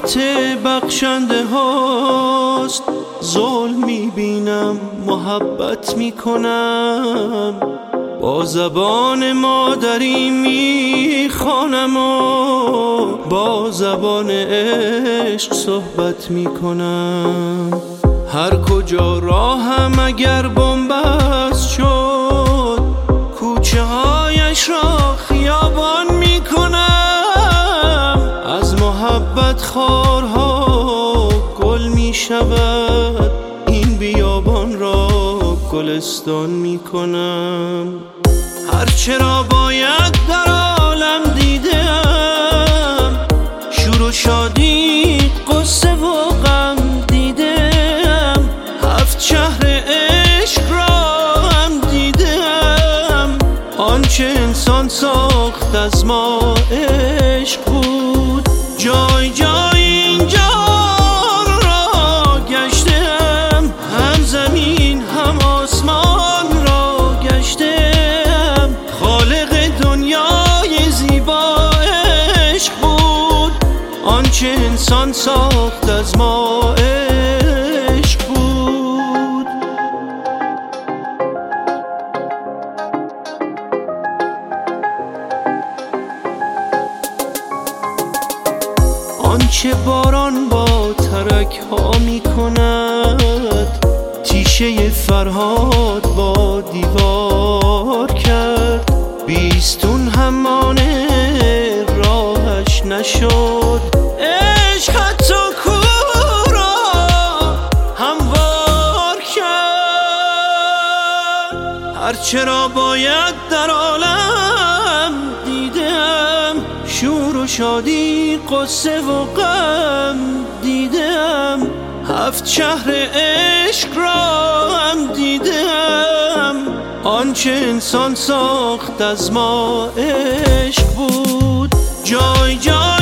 رحمت بخشنده هاست. ظلم میبینم محبت میکنم، با زبان مادری میخوانم و با زبان عشق صحبت میکنم. هر کجا راهم اگر بنبست شد، کوچه هایش را خیابان میکنم. از محبت خارها گل میشود، این بیابان را گلستان میکنم. هرچه را باید در عالم دیدم، شور و شادی قصه و غم دیدم. هفت شهر عشق را هم دیدم، آنچه انسان ساخت از ما عشق بود. جای جای این جهان را گشتم، هم زمین هم آسمان را گشتم. خالق دنیای زیبا عشق بود، آنچه انسان ساخت از ما عشق بود. آنچه باران با ترک ها می کند، تیشه فرهاد با دیوار کرد. بیستون همانه راهش نشد، عشق حتی کوه را هموار کرد. هرچه را باید در عالم دیدم، شور و شادی قصه و غم دیدم. هفت شهر عشق را هم دیدم، آنچه انسان ساخت از ما عشق بود. جای جای